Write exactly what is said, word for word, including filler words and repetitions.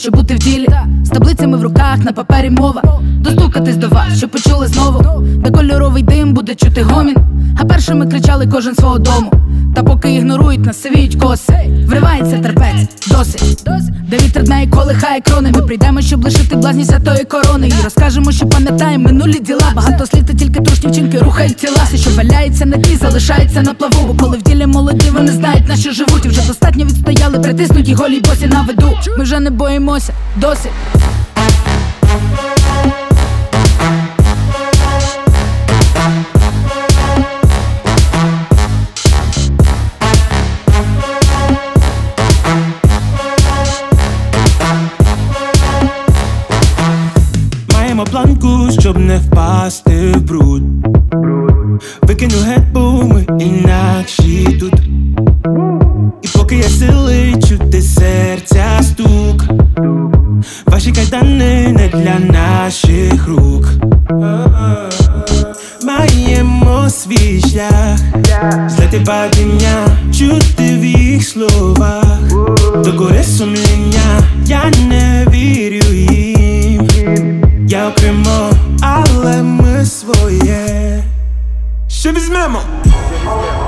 щоб бути в ділі. З таблицями в руках, на папері мова. Достукатись до вас, щоб почули знову. Де кольоровий дим буде чути гомін. А першими кричали кожен свого дому. Та поки ігнорують нас, сивіють коси. Вривається терпець, досить. Де вітер дна і колихає крони. Ми прийдемо, щоб лишити блазні святої корони. І розкажемо, що пам'ятаємо минулі діла. Багато слів, та тільки трошні вчинки рухають тіла. Все, що валяється на тлі, залишається на плаву. Бо коли в ділі молоді, вони знають, на що живуть. І вже достатньо відстояли, притиснуті голі й босі на виду. Ми вже не боїмося, досить. Маємо планку, щоб не впасти в бруд. Викиню геть, бо ми інакші тут. І поки є сили чути серця стук, ваші кайдани не для наших рук. Маємо свій шлях, злети падіння, чути в їх словах. До гори сумління, я не вірю їм. Я окремо, але ми своє ще візьмемо.